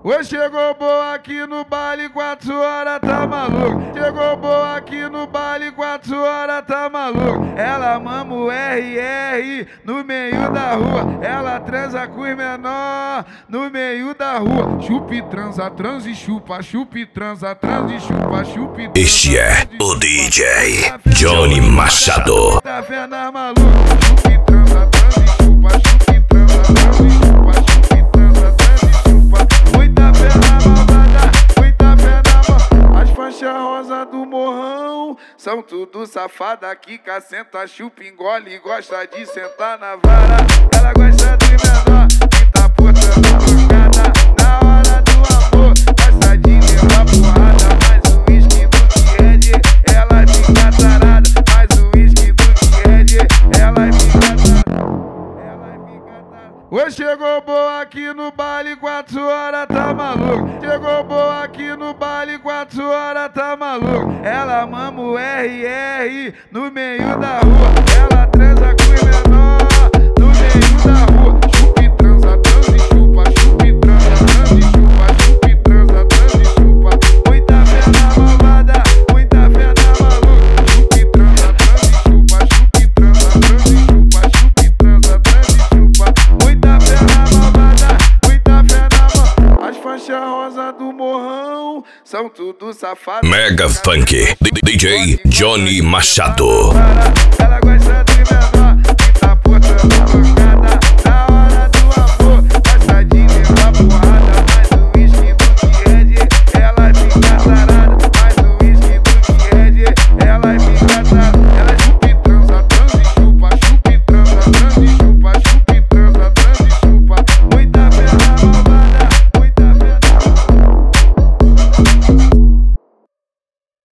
Oi, chegou boa aqui no baile, 4 horas, tá maluco? Chegou boa aqui no baile, 4 horas, tá maluco? Ela mama o RR no meio da rua. Ela transa com os menor no meio da rua. Chupe, transa, transa e chupa. Chupe, transa, transa e chupa. Chupe, transa, Este é o DJ Johnny Machado. Tá vendo as malucas? Chupe, transa, transa e chupa. Chupe, transa, transa e chupa. Chupe, transa, transa e chupa. Muita fé na malvada, muita fé na mal. As faixas rosa do morrão são tudo safada que cacenta, chupa, engole e gosta de sentar na vara. Ela gosta do menor que tá portando pancada. Na hora do amor, gosta de levar porrada. Mas o uísque do que Red, ela fica tarada. Mas o uísque do que Red, ela fica tarada. Oi, chegou boa aqui no baile, 4 horas, tá maluco? Chegou boa aqui no baile, 4 horas, tá maluco? Ela mama o RR no meio da rua. Ela transa com os menor no meio da rua. Chupe, transa, transa e chupa. Chupe, transa, transa e chupa. Chupe, transa, transa e chupa. Muita fé na malvada, muita fé na maluca. Chupe, transa, transa e chupa. Chupe, transa, transa e chupa. Chupe, transa, transa e chupa. Muita fé na malvada, muita fé na mal. As faixas rosa do morrão são tudo safado. Mega Funk DJ Johnny Machado. Ela gosta de menor que tá portando pancada.